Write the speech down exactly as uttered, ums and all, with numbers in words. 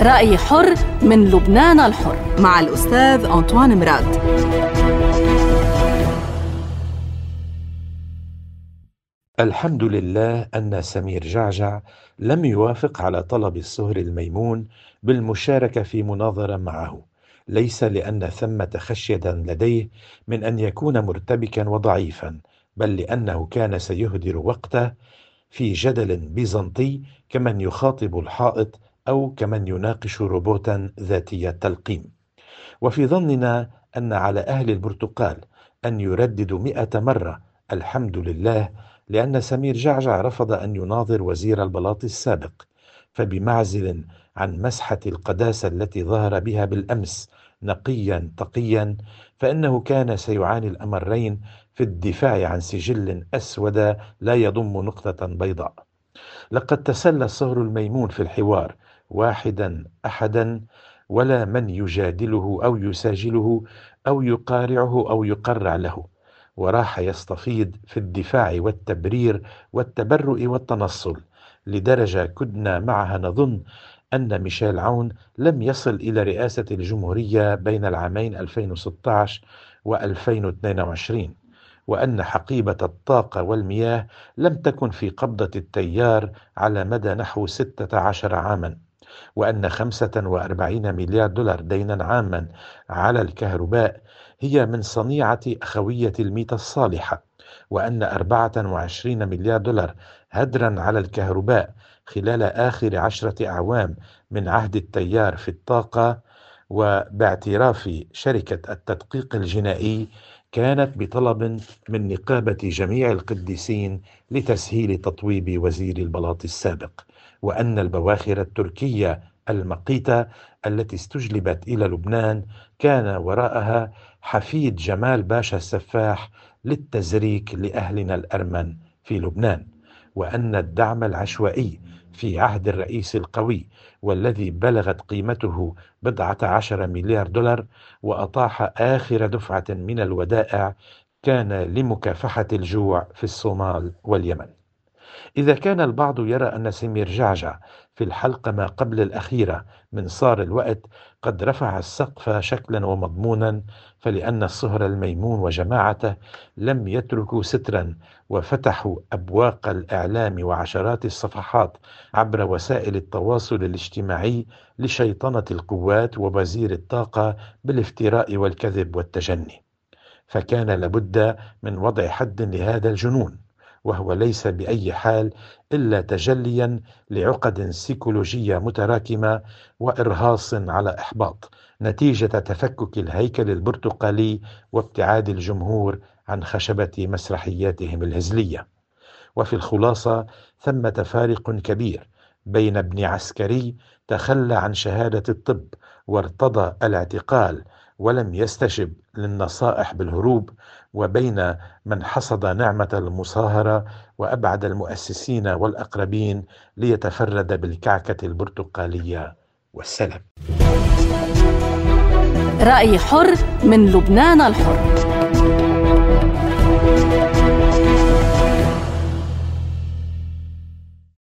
رأي حر من لبنان الحر مع الأستاذ أنطوان مراد. الحمد لله أن سمير جعجع لم يوافق على طلب الصهر الميمون بالمشاركة في مناظرة معه، ليس لأن ثمة خشية لديه من أن يكون مرتبكا وضعيفا، بل لأنه كان سيهدر وقته في جدل بيزنطي كمن يخاطب الحائط أو كمن يناقش روبوتا ذاتي التلقيم. وفي ظننا أن على أهل البرتقال أن يرددوا مئة مرة الحمد لله لأن سمير جعجع رفض أن يناظر وزير البلاط السابق، فبمعزل عن مسحة القداسة التي ظهر بها بالأمس نقيا تقيا، فإنه كان سيعاني الأمرين في الدفاع عن سجل أسود لا يضم نقطة بيضاء. لقد تسلى الصهر الميمون في الحوار واحدا أحدا، ولا من يجادله أو يساجله أو يقارعه أو يقرع له، وراح يستفيض في الدفاع والتبرير والتبرؤ والتنصل، لدرجة كدنا معها نظن أن ميشيل عون لم يصل إلى رئاسة الجمهورية بين العامين ألفين وستة عشر وألفين واثنين وعشرين، وأن حقيبة الطاقة والمياه لم تكن في قبضة التيار على مدى نحو ستة عشر عاما، وأن خمسة وأربعين مليار دولار دينا عاما على الكهرباء هي من صنيعة أخوية الميت الصالحة، وأن أربعة وعشرين مليار دولار هدرا على الكهرباء خلال آخر عشرة أعوام من عهد التيار في الطاقة، وباعتراف شركة التدقيق الجنائي كانت بطلب من نقابة جميع القديسين لتسهيل تطويب وزير البلاط السابق، وأن البواخر التركية المقيتة التي استجلبت إلى لبنان كان وراءها حفيد جمال باشا السفاح للتزريك لأهلنا الأرمن في لبنان، وأن الدعم العشوائي في عهد الرئيس القوي والذي بلغت قيمته بضعة عشر مليار دولار وأطاح آخر دفعة من الودائع كان لمكافحة الجوع في الصومال واليمن. إذا كان البعض يرى أن سمير جعجع في الحلقة ما قبل الأخيرة من صار الوقت قد رفع السقف شكلا ومضمونا، فلأن الصهر الميمون وجماعته لم يتركوا سترا وفتحوا أبواق الإعلام وعشرات الصفحات عبر وسائل التواصل الاجتماعي لشيطنة القوات ووزير الطاقة بالافتراء والكذب والتجني، فكان لابد من وضع حد لهذا الجنون، وهو ليس بأي حال إلا تجليا لعقد سيكولوجية متراكمة وإرهاص على إحباط نتيجة تفكك الهيكل البرتقالي وابتعاد الجمهور عن خشبة مسرحياتهم الهزلية. وفي الخلاصة ثمة فارق كبير بين ابن عسكري تخلى عن شهادة الطب وارتضى الاعتقال ولم يستجب للنصائح بالهروب، وبين من حصد نعمة المصاهرة وأبعد المؤسسين والأقربين ليتفرد بالكعكة البرتقالية والسلام. رأي حر من لبنان الحر.